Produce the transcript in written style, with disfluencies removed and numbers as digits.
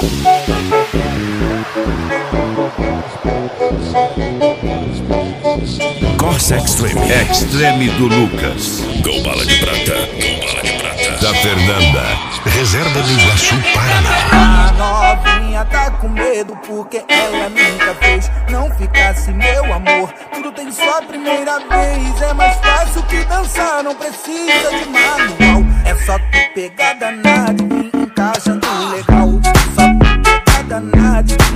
Corsa Extreme. Extreme do Lucas. Com bala de prata. Com bala de prata. Da Fernanda. Reserva do Iguaçu, Paraná. A novinha tá com medo porque ela nunca fez. Não ficasse meu amor, tudo tem sua primeira vez. É mais fácil que dançar, não precisa de manual. É só tu pegar danado e encaixando legal. Só tu pegar danado e